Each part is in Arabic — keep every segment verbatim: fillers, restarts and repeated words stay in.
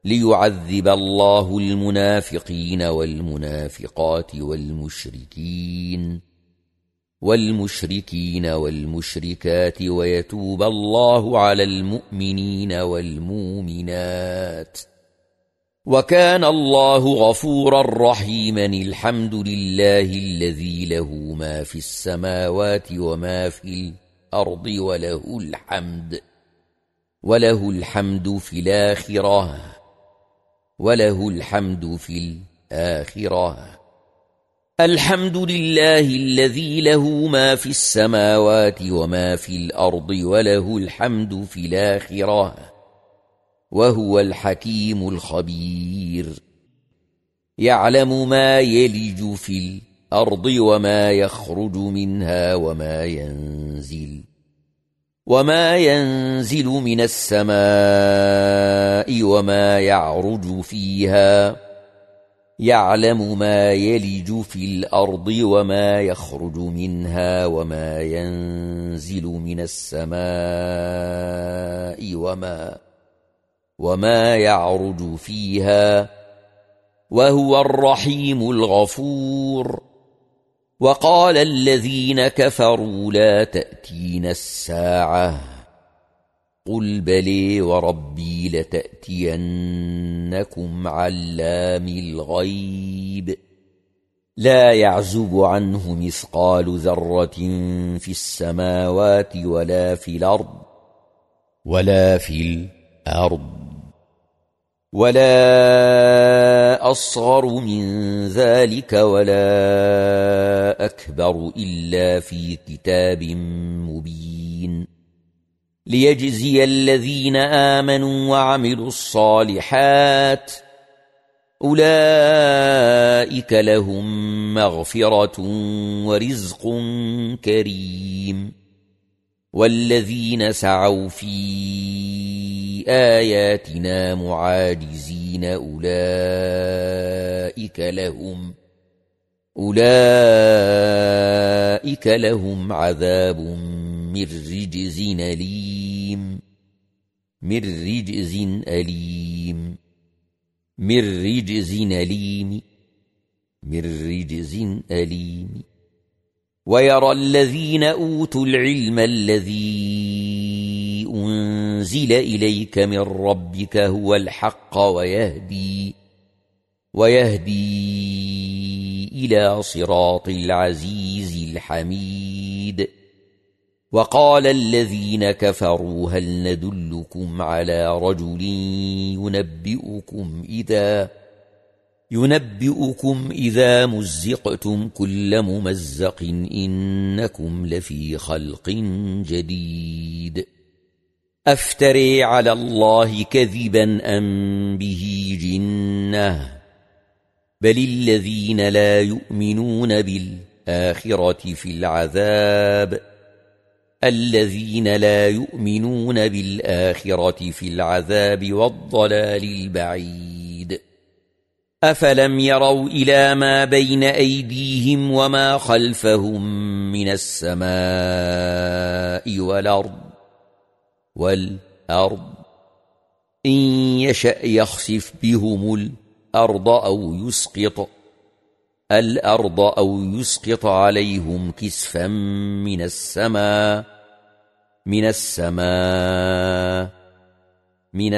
ليعذب الله المنافقين والمنافقات والمشركين والمشركين والمشركات ويتوب الله على المؤمنين والمؤمنات وكان الله غفورا رحيما. الحمد لله الذي له ما في السماوات وما في الأرض وله الحمد وله الحمد في الآخرة وله الحمد في الآخرة. الحمد لله الذي له ما في السماوات وما في الأرض وله الحمد في الآخرة وهو الحكيم الخبير. يعلم ما يلج في الأرض وما يخرج منها وما ينزل وما ينزل من السماء وما يعرج فيها. يعلم ما يلج في الأرض وما يخرج منها وما ينزل من السماء وما وما يعرج فيها وهو الرحيم الغفور. وقال الذين كفروا لا تأتين الساعة قل بلي وربي لتأتينكم علام الغيب لا يعزب عنه مثقال ذرة في السماوات ولا في الأرض ولا في الأرض ولا أصغر من ذلك ولا أكبر إلا في كتاب مبين ليجزي الذين آمنوا وعملوا الصالحات أولئك لهم مغفرة ورزق كريم. والذين سعوا في آياتنا معاجزين أولئك لهم أولئك لهم عذاب من رجز أليم من رجز أليم من رجز أليم من رجز أليم. ويرى الذين أوتوا العلم الذي أنزل إليك من ربك هو الحق ويهدي ويهدي إلى صراط العزيز الحميد. وقال الذين كفروا هل ندلكم على رجل ينبئكم إذا ينبئكم إذا مزقتم كل ممزق إنكم لفي خلق جديد أفتري على الله كذبا أم به جنة بل الذين لا يؤمنون بالآخرة في العذاب الذين لا يؤمنون بالآخرة في العذاب والضلال البعيد. أفلم يروا إلى ما بين أيديهم وما خلفهم من السماء والأرض والأرض إن يشأ يخسف بهم الأرض أو يسقط الأرض أو يسقط عليهم كسفا من السماء من السماء من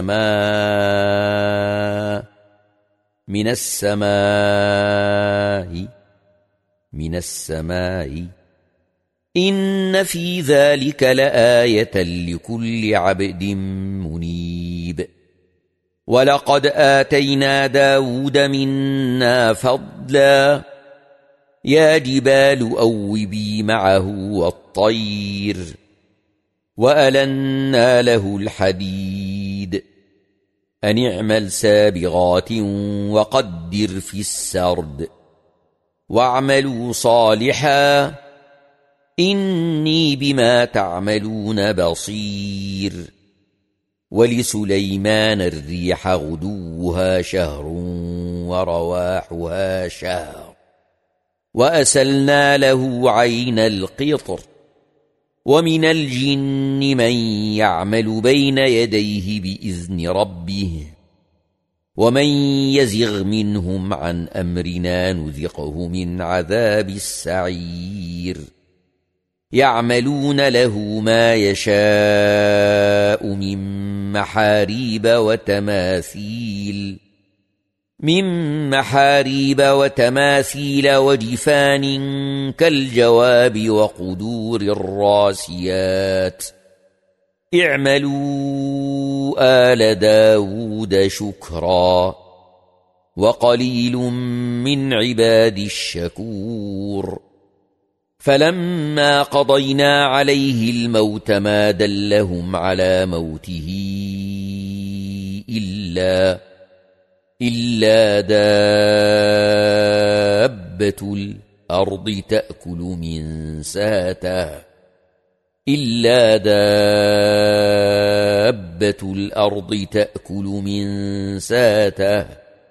السماء من السماء من السماء إن في ذلك لآية لكل عبد منيب. ولقد آتينا داود منا فضلا يا جبال أوبي معه والطير وألنا له الحديد أن اعمل سابغات وقدر في السرد واعملوا صالحا إني بما تعملون بصير. ولسليمان الريح غدوها شهر ورواحها شهر وأسلنا له عين القطر ومن الجن من يعمل بين يديه بإذن ربه ومن يزغ منهم عن أمرنا نذقه من عذاب السعير يعملون له ما يشاء من محاريب وتماثيل من محاريب وتماثيل وجفان كالجواب وقدور الراسيات اعملوا آل داود شكرا وقليل من عبادي الشكور فلما قضينا عليه الموت ما دلهم على موته إلا إلا دابة الأرض تأكل من ساته إلا دابة الأرض تأكل من ساته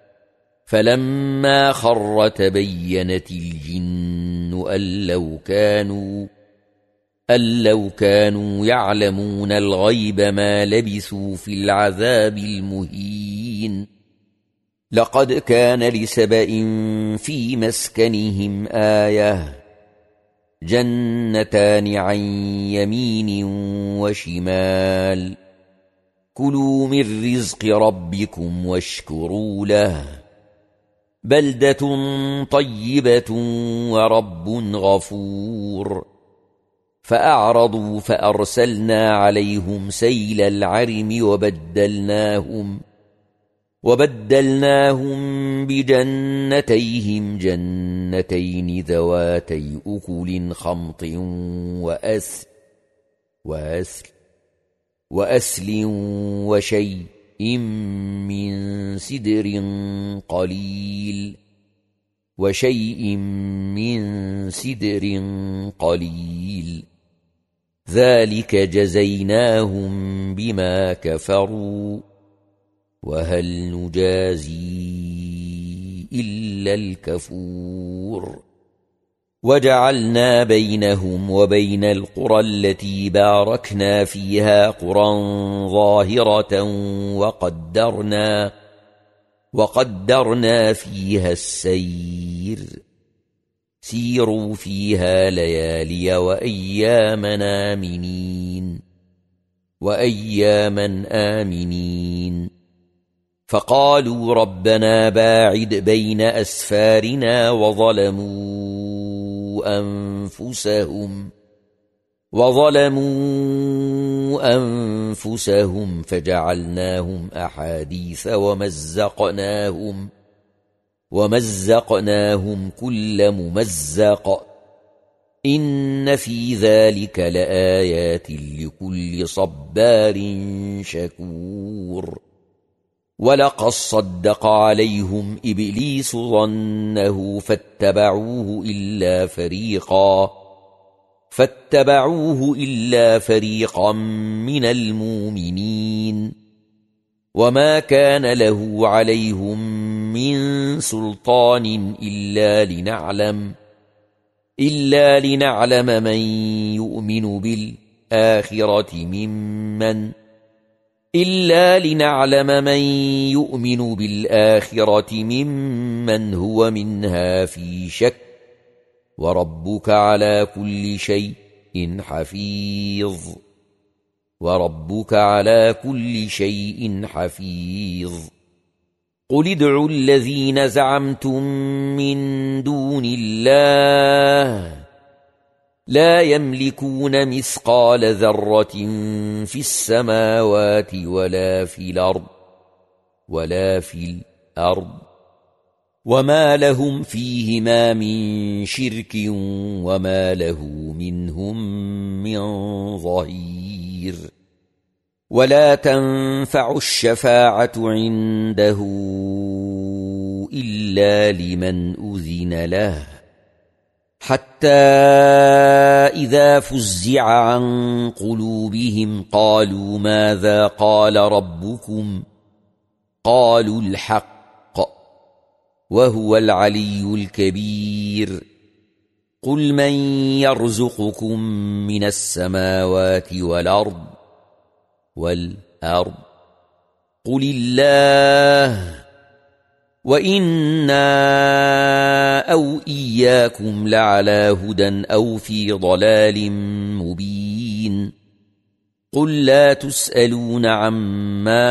فلما خر تبينت الجن أن لو كانوا أن لو كانوا يعلمون الغيب ما لبثوا في العذاب المهين لقد كان لسبإ في مسكنهم آية جنتان عن يمين وشمال كلوا من رزق ربكم واشكروا له بلدة طيبة ورب غفور فأعرضوا فأرسلنا عليهم سيل العرم وبدلناهم وبدلناهم بجنتيهم جنتين ذواتي أكل خمط وأسل وأسل وأسل وشيء من سدر قليل وشيء من سدر قليل ذلك جزيناهم بما كفروا وهل نجازي إلا الكفور وجعلنا بينهم وبين القرى التي باركنا فيها قرى ظاهرة وقدرنا وقدرنا فيها السير سيروا فيها ليالي وأياما آمنين وأياما آمنين فقالوا ربنا باعد بين أسفارنا وظلموا أنفسهم وظلموا أنفسهم فجعلناهم أحاديث ومزقناهم ومزقناهم كل ممزق إن في ذلك لآيات لكل صبار شكور ولقد صدق عليهم إبليس ظنه فاتبعوه إلا فريقا فاتبعوه إلا فريقا من المؤمنين وما كان له عليهم من سلطان إلا لنعلم إلا لنعلم من يؤمن بالآخرة ممن إلا لنعلم من يؤمن بالآخرة ممن هو منها في شك وربك على كل شيء حفيظ وربك على كل شيء حفيظ قل ادعوا الذين زعمتم من دون الله لا يملكون مثقال ذرة في السماوات ولا في الأرض ولا في الأرض وما لهم فيهما من شرك وما له منهم من ظهير ولا تنفع الشفاعة عنده إلا لمن أذن له حتى إذا فزع عن قلوبهم قالوا ماذا قال ربكم قالوا الحق وهو العلي الكبير قل من يرزقكم من السماوات والأرض والأرض قل الله وإنا أو إياكم لعلى هدى أو في ضلال مبين قل لا تسألون عما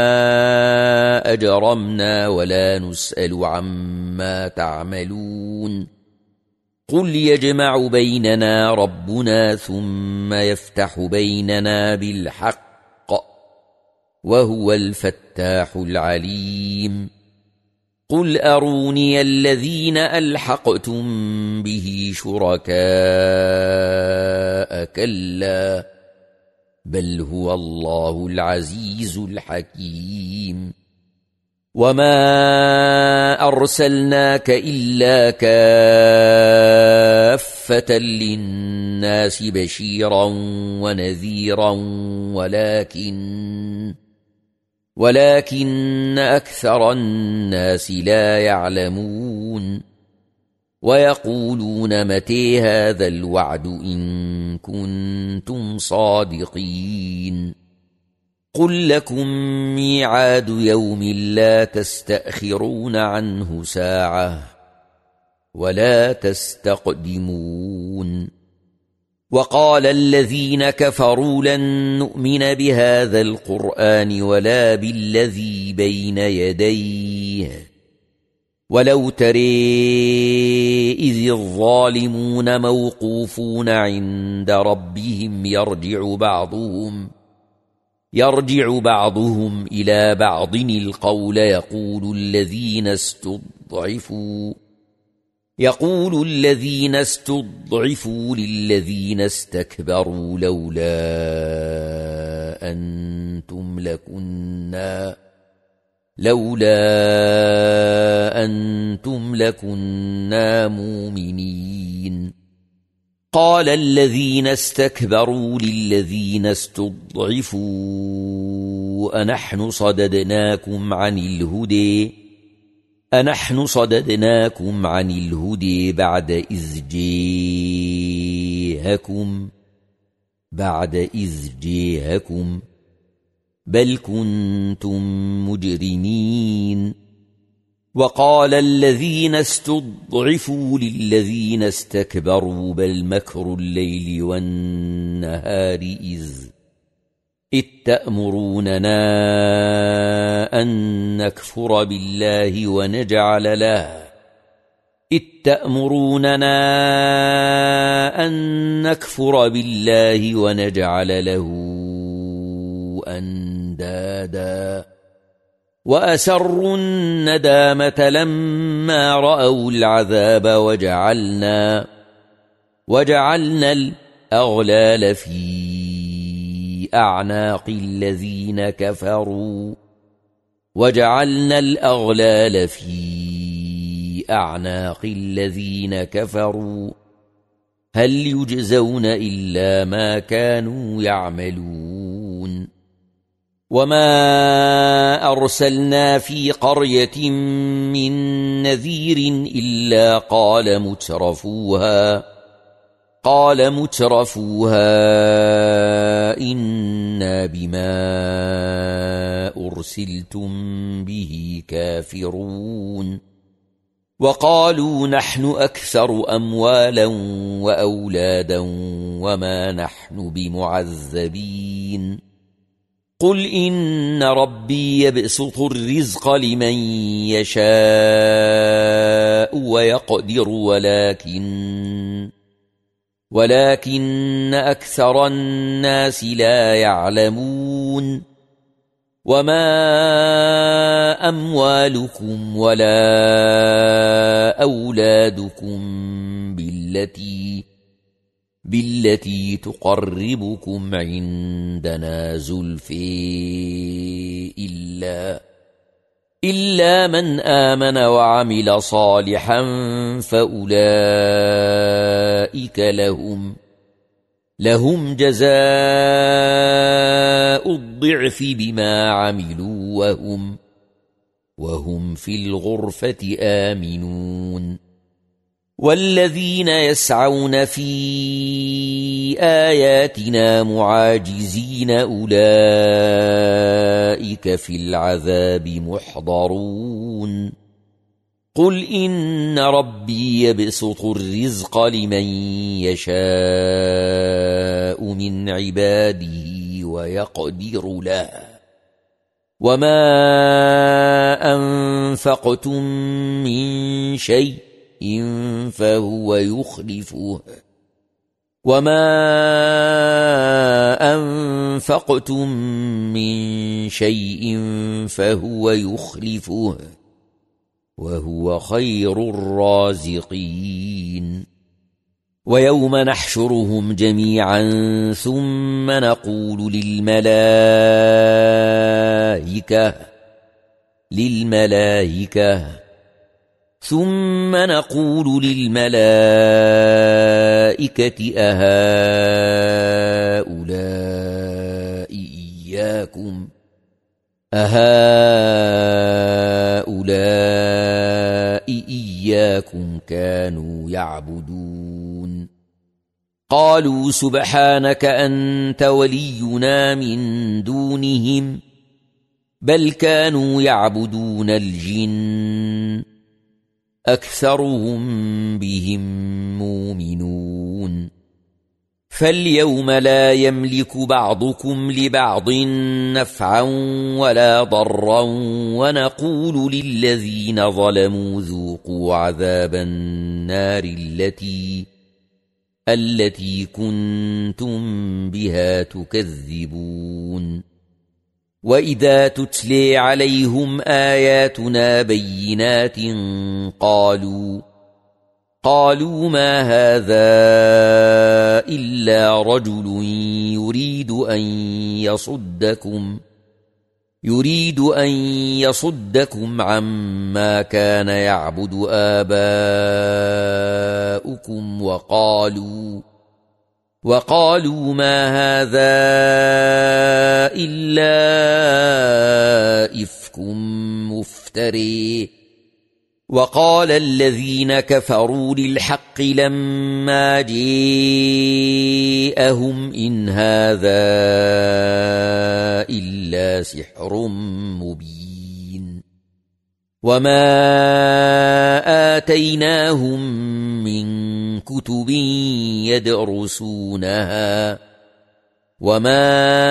أجرمنا ولا نسأل عما تعملون قل يجمع بيننا ربنا ثم يفتح بيننا بالحق وهو الفتاح العليم قل أروني الذين ألحقتم به شركاء كلا بل هو الله العزيز الحكيم وما أرسلناك إلا كافة للناس بشيرا ونذيرا ولكن ولكن أكثر الناس لا يعلمون ويقولون متى هذا الوعد إن كنتم صادقين قل لكم ميعاد يوم لا تستأخرون عنه ساعة ولا تستقدمون وقال الذين كفروا لن نؤمن بهذا القرآن ولا بالذي بين يديه ولو ترى إذ الظالمون موقوفون عند ربهم يرجع بعضهم يرجع بعضهم إلى بعض القول يقول الذين استضعفوا يقول الذين استضعفوا للذين استكبروا لولا أنتم لكنا لولا أنتم لكنا مؤمنين قال الذين استكبروا للذين استضعفوا أنحن صددناكم عن الهدى أنحن صددناكم عن الهدى بعد إذ جاءكم بعد إذ جاءكم بل كنتم مجرمين وقال الذين استضعفوا للذين استكبروا بل مكر الليل والنهار إذ إذ تأمروننا أن نكفر بالله ونجعل له إذ تأمروننا أن نكفر بالله ونجعل له أندادا وأسروا الندامة لما رأوا العذاب وجعلنا وجعلنا الأغلال في أعناق الذين كفروا وجعلنا الأغلال في أعناق الذين كفروا هل يجزون إلا ما كانوا يعملون وما أرسلنا في قرية من نذير إلا قال مترفوها قال مترفوها إنا بما أرسلتم به كافرون وقالوا نحن أكثر أموالا وأولادا وما نحن بمعذبين قل إن ربي يبسط الرزق لمن يشاء ويقدر ولكن ولكن أكثر الناس لا يعلمون وما أموالكم ولا أولادكم بالتي بالتي تقربكم عندنا زلفى إلا إلا من آمن وعمل صالحا فأولئك لهم لهم جزاء الضعف بما عملوا وهم وهم في الغرفة آمنون والذين يسعون في آياتنا معاجزين أولئك في العذاب محضرون قل إن ربي يبسط الرزق لمن يشاء من عباده ويقدر له وما أنفقتم من شيء فهو يخلفه وما أنفقتم من شيء فهو يخلفه وهو خير الرازقين ويوم نحشرهم جميعا ثم نقول للملائكة للملائكة ثم نقول للملائكة أهؤلاء إياكم أهؤلاء إياكم كانوا يعبدون قالوا سبحانك أنت ولينا من دونهم بل كانوا يعبدون الجن أكثرهم بهم مؤمنون فاليوم لا يملك بعضكم لبعض نفعا ولا ضرا ونقول للذين ظلموا ذوقوا عذاب النار التي التي كنتم بها تكذبون وإذا تتلي عليهم آياتنا بينات قالوا قالوا ما هذا إلا رجل يريد أن يصدكم يريد أن يصدكم عما كان يعبد آباؤكم وقالوا وقالوا ما هذا إلا إفك مفتري وقال الذين كفروا للحق لما جاءهم إن هذا إلا سحر مبين وما آتيناهم من كتب يدرسونها وما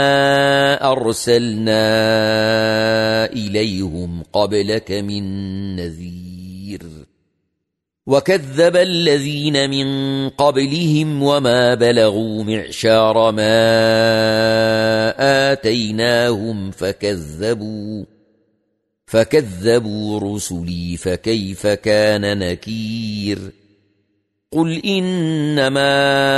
أرسلنا إليهم قبلك من نذير وكذب الذين من قبلهم وما بلغوا معشار ما آتيناهم فكذبوا فكذبوا رسلي فكيف كان نكير قل إنما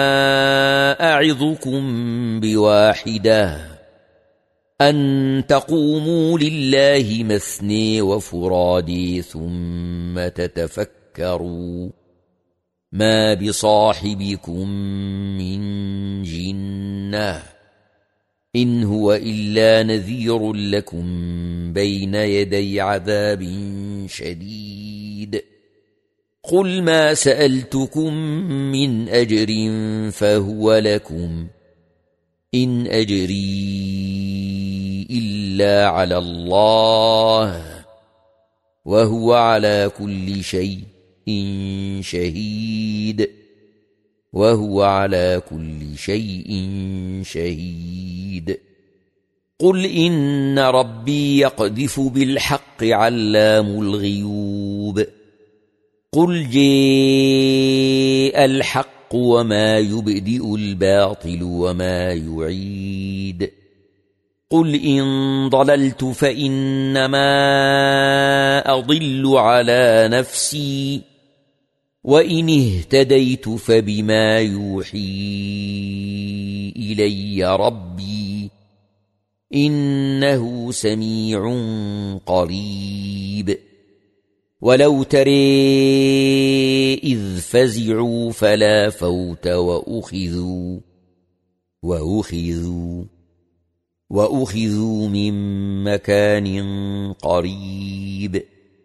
أعظكم بواحدة أن تقوموا لله مثني وفرادي ثم تتفكروا ما بصاحبكم من جنة إن هو إلا نذير لكم بين يدي عذاب شديد قل ما سألتكم من أجر فهو لكم إن أجري إلا على الله وهو على كل شيء شهيد وهو على كل شيء شهيد قل إن ربي يقذف بالحق علام الغيوب قل جاء الحق وما يبدئ الباطل وما يعيد قل إن ضللت فإنما أضل على نفسي وإن اهتديت فبما يوحي إلي ربي إنه سميع قريب ولو ترى إذ فزعوا فلا فوت وأخذوا وأخذوا وأخذوا من مكان قريب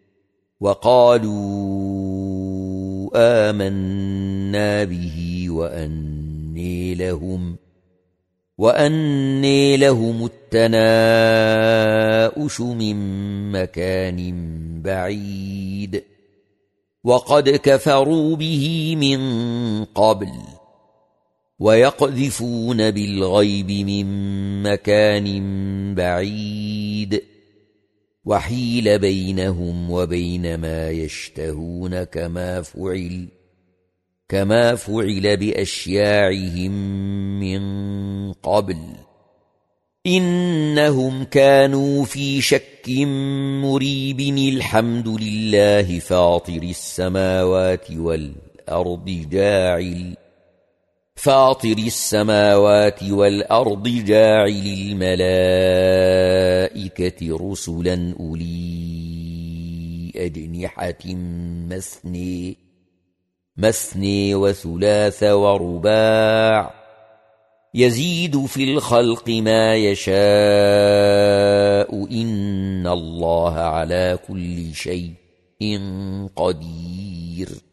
وقالوا آمنا به وأني لهم وأني لهم التناؤش من مكان بعيد وقد كفروا به من قبل ويقذفون بالغيب من مكان بعيد وحيل بينهم وبين ما يشتهون كما فعل كما فعل بأشياعهم من قبل إنهم كانوا في شك مريب. الحمد لله فاطر السماوات والأرض جاعل فاطر السماوات والأرض جاعل الملائكة رسلا أولي أجنحة مثني مثني وثلاث ورباع يزيد في الخلق ما يشاء إن الله على كل شيء قدير.